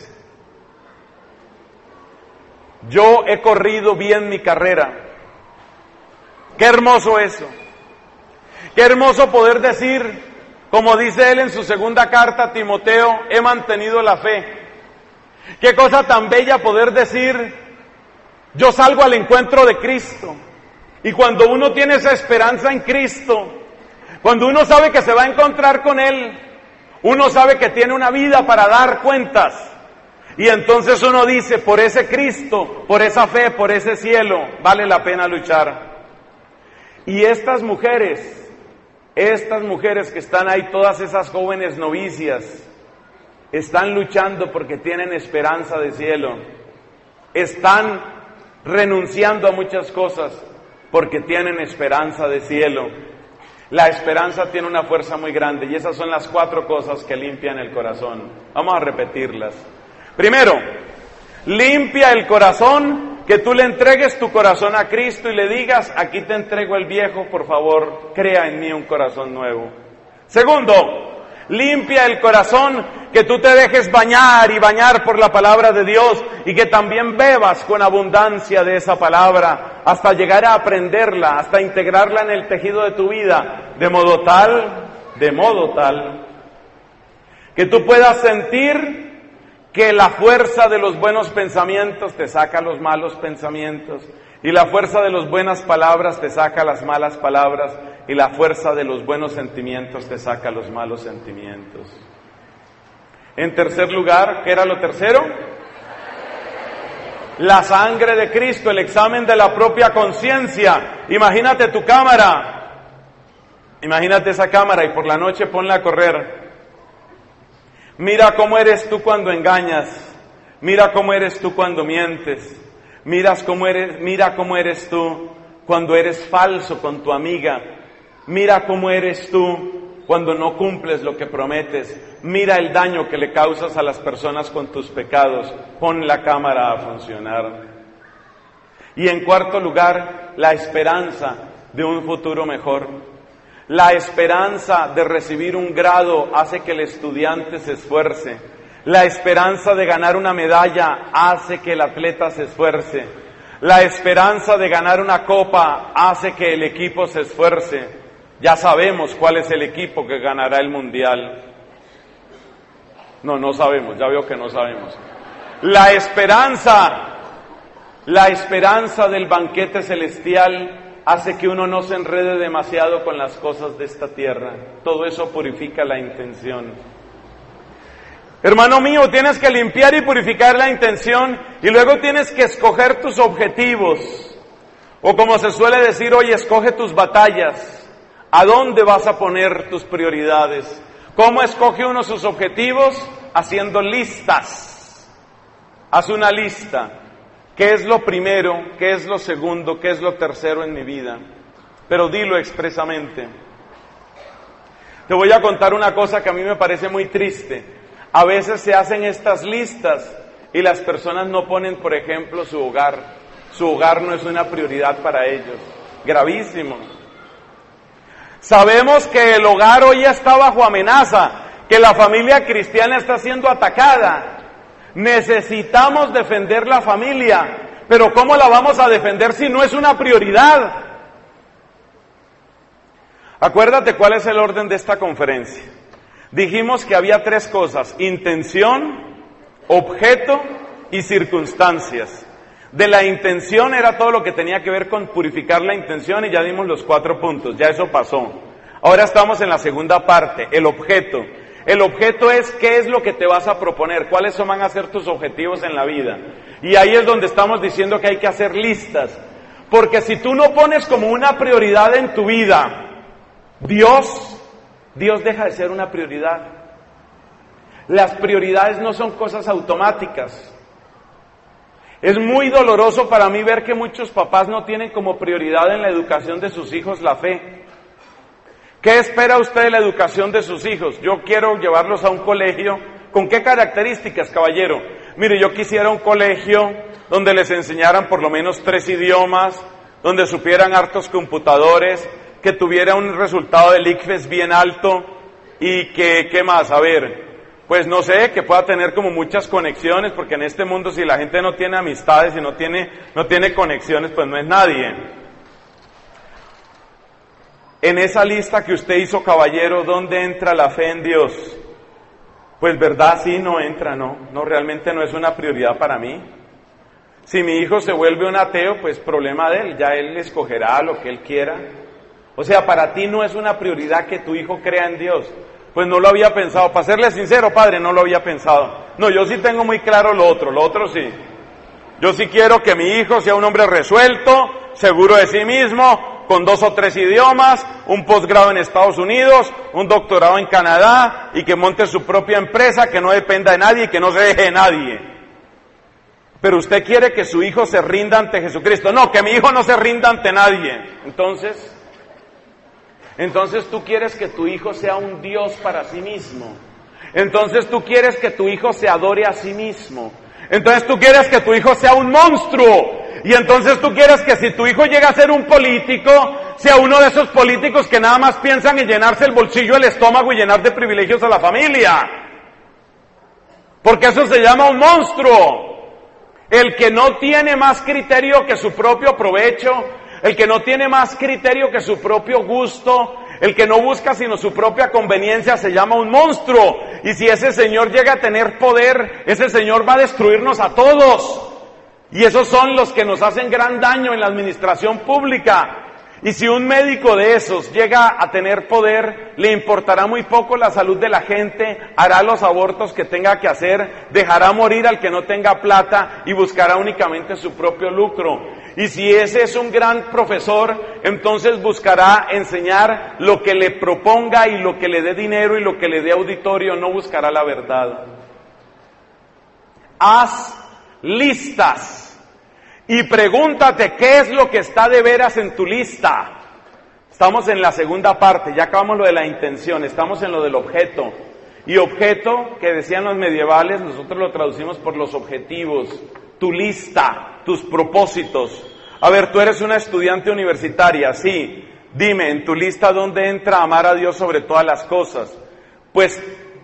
yo he corrido bien mi carrera. Qué hermoso eso. Qué hermoso poder decir, como dice él en su segunda carta a Timoteo, he mantenido la fe. Qué cosa tan bella poder decir, yo salgo al encuentro de Cristo. Y cuando uno tiene esa esperanza en Cristo, cuando uno sabe que se va a encontrar con Él, uno sabe que tiene una vida para dar cuentas. Y entonces uno dice, por ese Cristo, por esa fe, por ese cielo, vale la pena luchar. Y estas mujeres que están ahí, todas esas jóvenes novicias, están luchando porque tienen esperanza de cielo. Están renunciando a muchas cosas porque tienen esperanza de cielo. La esperanza tiene una fuerza muy grande y esas son las 4 cosas que limpian el corazón. Vamos a repetirlas. Primero, limpia el corazón, que tú le entregues tu corazón a Cristo y le digas, aquí te entrego el viejo, por favor, crea en mí un corazón nuevo. Segundo, limpia el corazón, que tú te dejes bañar y bañar por la palabra de Dios y que también bebas con abundancia de esa palabra hasta llegar a aprenderla, hasta integrarla en el tejido de tu vida, de modo tal, que tú puedas sentir que la fuerza de los buenos pensamientos te saca los malos pensamientos, y la fuerza de las buenas palabras te saca las malas palabras, y la fuerza de los buenos sentimientos te saca los malos sentimientos. En tercer lugar, ¿qué era lo tercero? La sangre de Cristo, el examen de la propia conciencia. Imagínate tu cámara, imagínate esa cámara y por la noche ponla a correr. Mira cómo eres tú cuando engañas, mira cómo eres tú cuando mientes, mira cómo eres tú cuando eres falso con tu amiga, mira cómo eres tú cuando no cumples lo que prometes, mira el daño que le causas a las personas con tus pecados. Pon la cámara a funcionar. Y en cuarto lugar, la esperanza de un futuro mejor. La esperanza de recibir un grado hace que el estudiante se esfuerce. La esperanza de ganar una medalla hace que el atleta se esfuerce. La esperanza de ganar una copa hace que el equipo se esfuerce. Ya sabemos cuál es el equipo que ganará el mundial. No sabemos, ya veo que no sabemos. La esperanza del banquete celestial hace que uno no se enrede demasiado con las cosas de esta tierra. Todo eso purifica la intención. Hermano mío, tienes que limpiar y purificar la intención y luego tienes que escoger tus objetivos. O como se suele decir hoy, escoge tus batallas. ¿A dónde vas a poner tus prioridades? ¿Cómo escoge uno sus objetivos? Haciendo listas. Haz una lista. ¿Qué es lo primero? ¿Qué es lo segundo? ¿Qué es lo tercero en mi vida? Pero dilo expresamente. Te voy a contar una cosa que a mí me parece muy triste. A veces se hacen estas listas y las personas no ponen, por ejemplo, su hogar. Su hogar no es una prioridad para ellos. Gravísimo. Sabemos que el hogar hoy está bajo amenaza, que la familia cristiana está siendo atacada. Necesitamos defender la familia, pero ¿cómo la vamos a defender si no es una prioridad? Acuérdate cuál es el orden de esta conferencia. Dijimos que había 3 cosas: intención, objeto y circunstancias. De la intención era todo lo que tenía que ver con purificar la intención y ya dimos los 4 puntos, ya eso pasó. Ahora estamos en la segunda parte, el objeto. El objeto es qué es lo que te vas a proponer, cuáles van a ser tus objetivos en la vida. Y ahí es donde estamos diciendo que hay que hacer listas. Porque si tú no pones como una prioridad en tu vida, Dios deja de ser una prioridad. Las prioridades no son cosas automáticas. Es muy doloroso para mí ver que muchos papás no tienen como prioridad en la educación de sus hijos la fe. ¿Qué espera usted de la educación de sus hijos? Yo quiero llevarlos a un colegio. ¿Con qué características, caballero? Mire, yo quisiera un colegio donde les enseñaran por lo menos 3 idiomas, donde supieran hartos computadores, que tuviera un resultado del ICFES bien alto y que, ¿qué más? A ver, pues no sé, que pueda tener como muchas conexiones, porque en este mundo si la gente no tiene amistades y no tiene conexiones, pues no es nadie. En esa lista que usted hizo, caballero, ¿dónde entra la fe en Dios? Pues verdad, sí, no entra, no, realmente no es una prioridad para mí. Si mi hijo se vuelve un ateo, pues problema de él, ya él escogerá lo que él quiera. O sea, para ti no es una prioridad que tu hijo crea en Dios. Pues no lo había pensado, para serle sincero, padre, no lo había pensado. No, yo sí tengo muy claro lo otro sí. Yo sí quiero que mi hijo sea un hombre resuelto, seguro de sí mismo, con 2 o 3 idiomas, un posgrado en Estados Unidos, un doctorado en Canadá, y que monte su propia empresa, que no dependa de nadie y que no se deje de nadie. Pero usted quiere que su hijo se rinda ante Jesucristo. No, que mi hijo no se rinda ante nadie. Entonces tú quieres que tu hijo sea un Dios para sí mismo. Entonces tú quieres que tu hijo se adore a sí mismo. Entonces tú quieres que tu hijo sea un monstruo. Y entonces tú quieres que si tu hijo llega a ser un político, sea uno de esos políticos que nada más piensan en llenarse el bolsillo, el estómago y llenar de privilegios a la familia. Porque eso se llama un monstruo. El que no tiene más criterio que su propio provecho, el que no tiene más criterio que su propio gusto, el que no busca sino su propia conveniencia, se llama un monstruo. Y si ese señor llega a tener poder, ese señor va a destruirnos a todos. Y esos son los que nos hacen gran daño en la administración pública. Y si un médico de esos llega a tener poder, le importará muy poco la salud de la gente, hará los abortos que tenga que hacer, dejará morir al que no tenga plata y buscará únicamente su propio lucro. Y si ese es un gran profesor, entonces buscará enseñar lo que le proponga y lo que le dé dinero y lo que le dé auditorio, no buscará la verdad. Haz listas y pregúntate qué es lo que está de veras en tu lista. Estamos en la segunda parte, ya acabamos lo de la intención, estamos en lo del objeto. Y objeto, que decían los medievales, nosotros lo traducimos por los objetivos, tu lista, tus propósitos. A ver, tú eres una estudiante universitaria, sí. Dime, en tu lista, ¿dónde entra amar a Dios sobre todas las cosas? Pues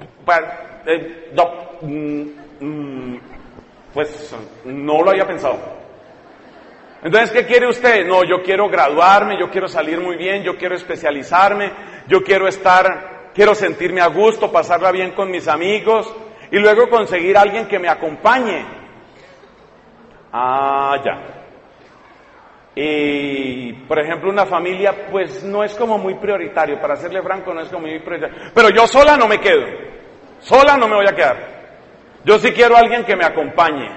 no lo había pensado. Entonces, ¿qué quiere usted? No, yo quiero graduarme, yo quiero salir muy bien, yo quiero especializarme, yo quiero sentirme a gusto, pasarla bien con mis amigos y luego conseguir a alguien que me acompañe. Ya. Y, por ejemplo, una familia, pues no es como muy prioritario, para serle franco, no es como muy prioritario. Pero yo sola no me quedo, sola no me voy a quedar. Yo sí quiero a alguien que me acompañe.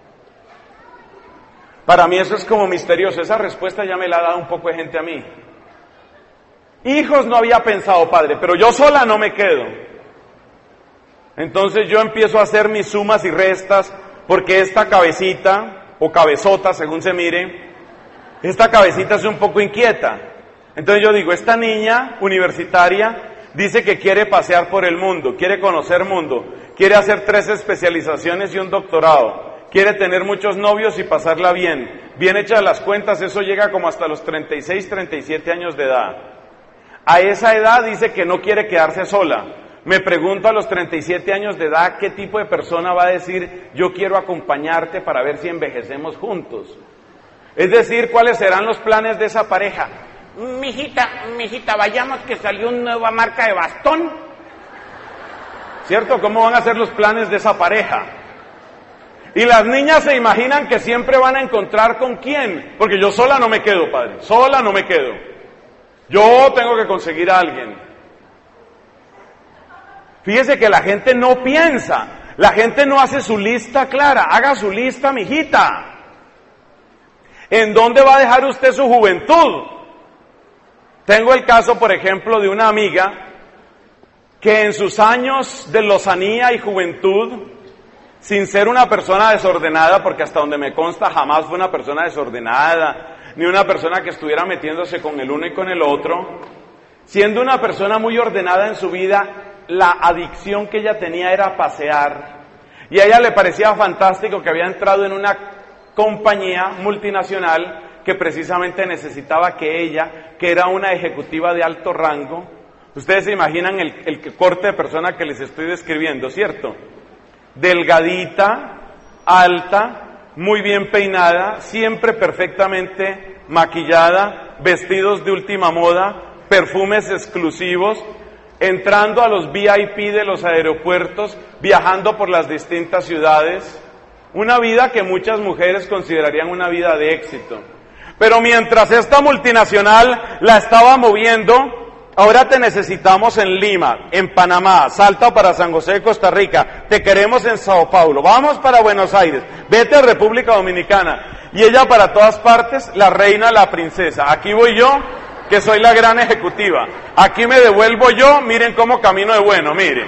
Para mí eso es como misterioso, esa respuesta ya me la ha dado un poco de gente a mí. Hijos no había pensado, padre, pero yo sola no me quedo. Entonces yo empiezo a hacer mis sumas y restas, porque esta cabecita, o cabezota según se mire, esta cabecita es un poco inquieta. Entonces yo digo, esta niña universitaria dice que quiere pasear por el mundo, quiere conocer mundo, quiere hacer 3 especializaciones y un doctorado. Quiere tener muchos novios y pasarla bien. Bien hechas las cuentas, eso llega como hasta los 36, 37 años de edad. A esa edad dice que no quiere quedarse sola. Me pregunto a los 37 años de edad, ¿qué tipo de persona va a decir, yo quiero acompañarte para ver si envejecemos juntos? Es decir, ¿cuáles serán los planes de esa pareja? Mijita, vayamos que salió una nueva marca de bastón. ¿Cierto? ¿Cómo van a ser los planes de esa pareja? Y las niñas se imaginan que siempre van a encontrar con quién, porque yo sola no me quedo, padre, sola no me quedo. Yo tengo que conseguir a alguien. Fíjese que la gente no piensa, la gente no hace su lista clara, haga su lista, mijita. ¿En dónde va a dejar usted su juventud? Tengo el caso, por ejemplo, de una amiga que en sus años de lozanía y juventud, sin ser una persona desordenada, porque hasta donde me consta jamás fue una persona desordenada, ni una persona que estuviera metiéndose con el uno y con el otro, siendo una persona muy ordenada en su vida, la adicción que ella tenía era pasear. Y a ella le parecía fantástico que había entrado en una compañía multinacional que precisamente necesitaba que ella, que era una ejecutiva de alto rango, ustedes se imaginan el corte de persona que les estoy describiendo, ¿cierto? Delgadita, alta, muy bien peinada, siempre perfectamente maquillada, vestidos de última moda, perfumes exclusivos, entrando a los VIP de los aeropuertos, viajando por las distintas ciudades, una vida que muchas mujeres considerarían una vida de éxito. Pero mientras esta multinacional la estaba moviendo, ahora te necesitamos en Lima, en Panamá, salta para San José de Costa Rica, te queremos en Sao Paulo, vamos para Buenos Aires, vete a República Dominicana, y ella para todas partes, la reina, la princesa. Aquí voy yo, que soy la gran ejecutiva, aquí me devuelvo yo, miren cómo camino de bueno, miren.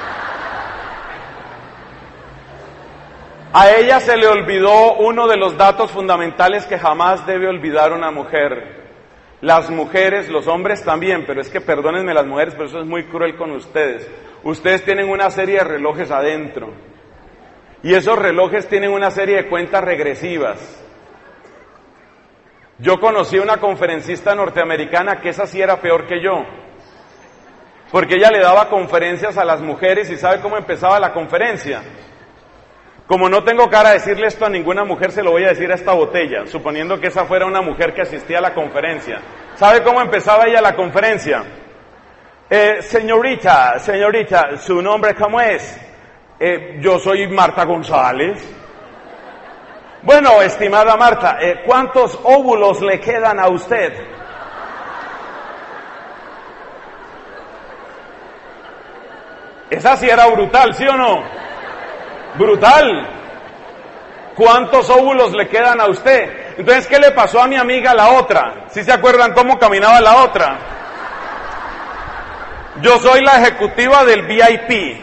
A ella se le olvidó uno de los datos fundamentales que jamás debe olvidar una mujer. Las mujeres, los hombres también, pero es que perdónenme las mujeres, pero eso es muy cruel con ustedes. Ustedes tienen una serie de relojes adentro. Y esos relojes tienen una serie de cuentas regresivas. Yo conocí a una conferencista norteamericana que esa sí era peor que yo. Porque ella le daba conferencias a las mujeres y ¿sabe cómo empezaba la conferencia? Como no tengo cara de decirle esto a ninguna mujer, se lo voy a decir a esta botella, suponiendo que esa fuera una mujer que asistía a la conferencia. ¿Sabe cómo empezaba ella la conferencia? Señorita, ¿su nombre cómo es? Yo soy Marta González. Bueno, estimada Marta, ¿cuántos óvulos le quedan a usted? Esa sí era brutal, ¿sí o no? Brutal. ¿Cuántos óvulos le quedan a usted? Entonces, ¿qué le pasó a mi amiga la otra? ¿Sí se acuerdan cómo caminaba la otra? Yo soy la ejecutiva del VIP.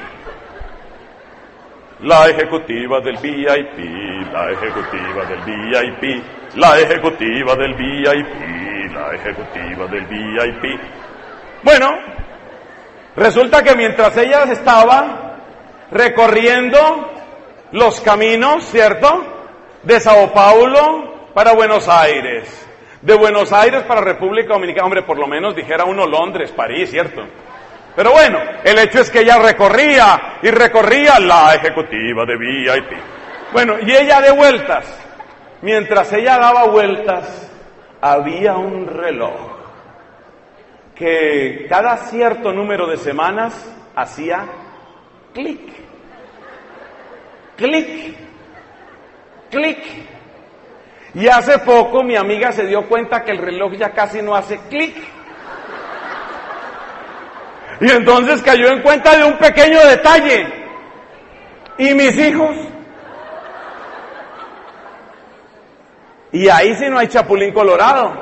La ejecutiva del VIP, la ejecutiva del VIP, la ejecutiva del VIP, la ejecutiva del VIP. Bueno, resulta que mientras ella estaba recorriendo los caminos, ¿cierto?, de Sao Paulo para Buenos Aires, de Buenos Aires para República Dominicana, hombre, por lo menos dijera uno Londres, París, ¿cierto? Pero bueno, el hecho es que ella recorría y recorría la ejecutiva de VIP. Bueno, y ella de vueltas, mientras ella daba vueltas, había un reloj que cada cierto número de semanas hacía clic. Clic, clic. Y hace poco mi amiga se dio cuenta que el reloj ya casi no hace clic. Y entonces cayó en cuenta de un pequeño detalle. ¿Y mis hijos? Y ahí sí no hay chapulín colorado.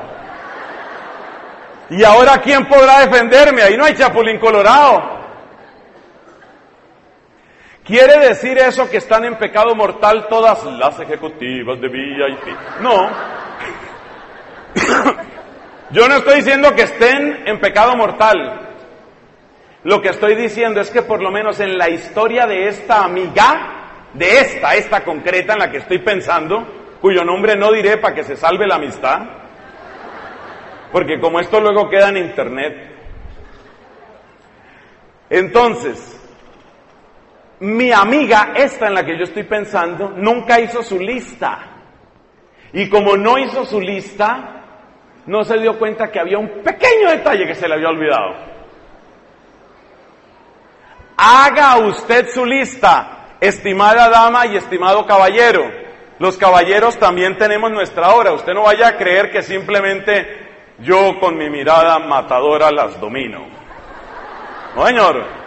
¿Y ahora quién podrá defenderme? Ahí no hay chapulín colorado. ¿Quiere decir eso que están en pecado mortal todas las ejecutivas de VIP? No. Yo no estoy diciendo que estén en pecado mortal. Lo que estoy diciendo es que por lo menos en la historia de esta amiga, de esta concreta en la que estoy pensando, cuyo nombre no diré para que se salve la amistad, porque como esto luego queda en internet. Entonces, mi amiga, esta en la que yo estoy pensando, nunca hizo su lista. Y como no hizo su lista, no se dio cuenta que había un pequeño detalle que se le había olvidado. Haga usted su lista, estimada dama y estimado caballero. Los caballeros también tenemos nuestra hora. Usted no vaya a creer que simplemente yo con mi mirada matadora las domino. No, señor.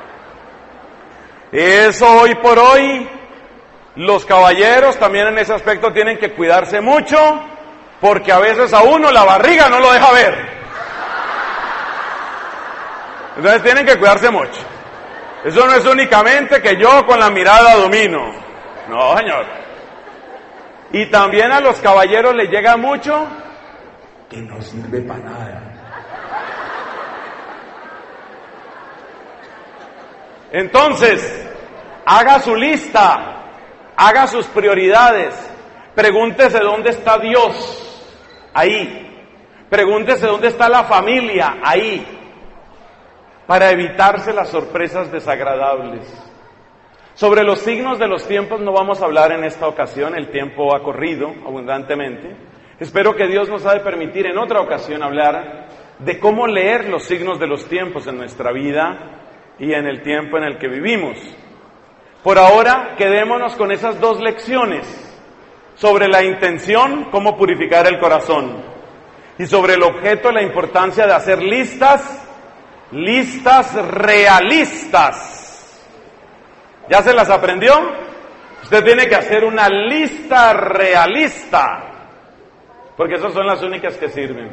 Eso hoy por hoy, los caballeros también en ese aspecto tienen que cuidarse mucho, porque a veces a uno la barriga no lo deja ver. Entonces tienen que cuidarse mucho. Eso no es únicamente que yo con la mirada domino. No, señor. Y también a los caballeros les llega mucho que no sirve para nada. Entonces, haga su lista, haga sus prioridades, pregúntese dónde está Dios, ahí. Pregúntese dónde está la familia, ahí, para evitarse las sorpresas desagradables. Sobre los signos de los tiempos no vamos a hablar en esta ocasión, el tiempo ha corrido abundantemente. Espero que Dios nos ha de permitir en otra ocasión hablar de cómo leer los signos de los tiempos en nuestra vida y en el tiempo en el que vivimos. Por ahora, quedémonos con esas dos lecciones, sobre la intención, cómo purificar el corazón, y sobre el objeto, la importancia de hacer listas realistas. ¿Ya se las aprendió? Usted tiene que hacer una lista realista, porque esas son las únicas que sirven.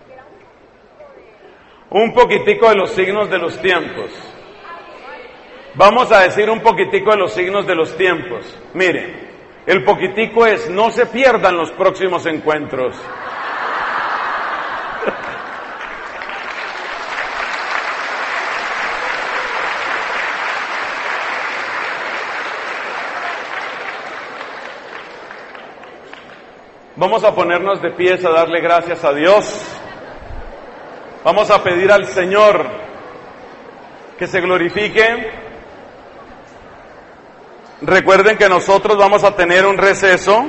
Un poquitico de los signos de los tiempos. Vamos a decir un poquitico de los signos de los tiempos. Mire, el poquitico es: no se pierdan los próximos encuentros. Vamos a ponernos de pies a darle gracias a Dios. Vamos a pedir al Señor que se glorifique. Recuerden que nosotros vamos a tener un receso.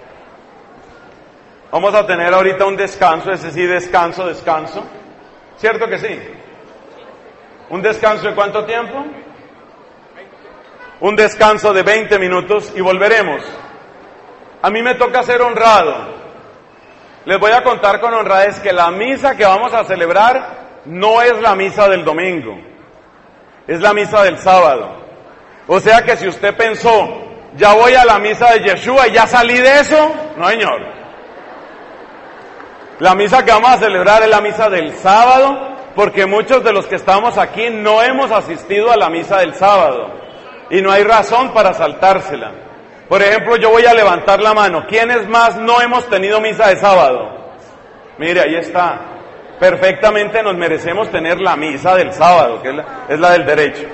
Vamos a tener ahorita un descanso, es decir, descanso. ¿Cierto que sí? ¿Un descanso de cuánto tiempo? Un descanso de 20 minutos y volveremos. A mí me toca ser honrado. Les voy a contar con honradez que la misa que vamos a celebrar no es la misa del domingo, es la misa del sábado. O sea que si usted pensó, ya voy a la misa de Yeshua y ya salí de eso, no, señor. La misa que vamos a celebrar es la misa del sábado, porque muchos de los que estamos aquí no hemos asistido a la misa del sábado y no hay razón para saltársela. Por ejemplo, yo voy a levantar la mano. ¿Quiénes más no hemos tenido misa de sábado? Mire, ahí está. Perfectamente nos merecemos tener la misa del sábado, que es la del derecho.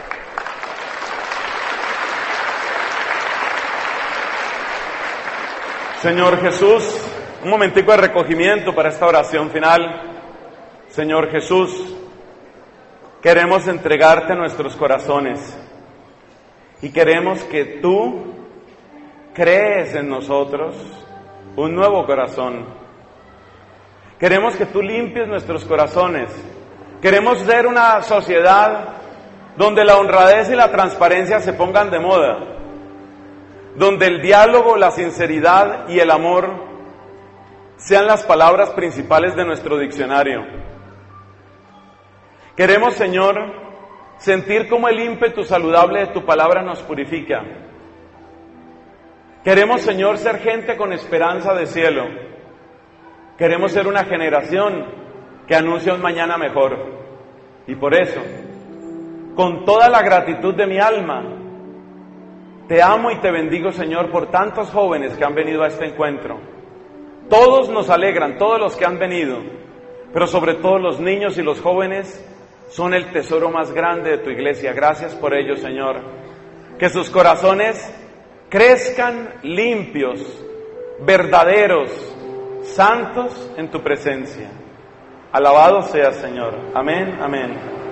Señor Jesús, un momentico de recogimiento para esta oración final. Señor Jesús, queremos entregarte nuestros corazones y queremos que tú crees en nosotros un nuevo corazón. Queremos que tú limpies nuestros corazones. Queremos ser una sociedad donde la honradez y la transparencia se pongan de moda, donde el diálogo, la sinceridad y el amor sean las palabras principales de nuestro diccionario. Queremos, Señor, sentir cómo el ímpetu saludable de tu palabra nos purifica. Queremos, Señor, ser gente con esperanza de cielo. Queremos ser una generación que anuncia un mañana mejor. Y por eso, con toda la gratitud de mi alma, te amo y te bendigo, Señor, por tantos jóvenes que han venido a este encuentro. Todos nos alegran, todos los que han venido, pero sobre todo los niños y los jóvenes son el tesoro más grande de tu iglesia. Gracias por ello, Señor. Que sus corazones crezcan limpios, verdaderos, santos en tu presencia. Alabado seas, Señor. Amén, amén.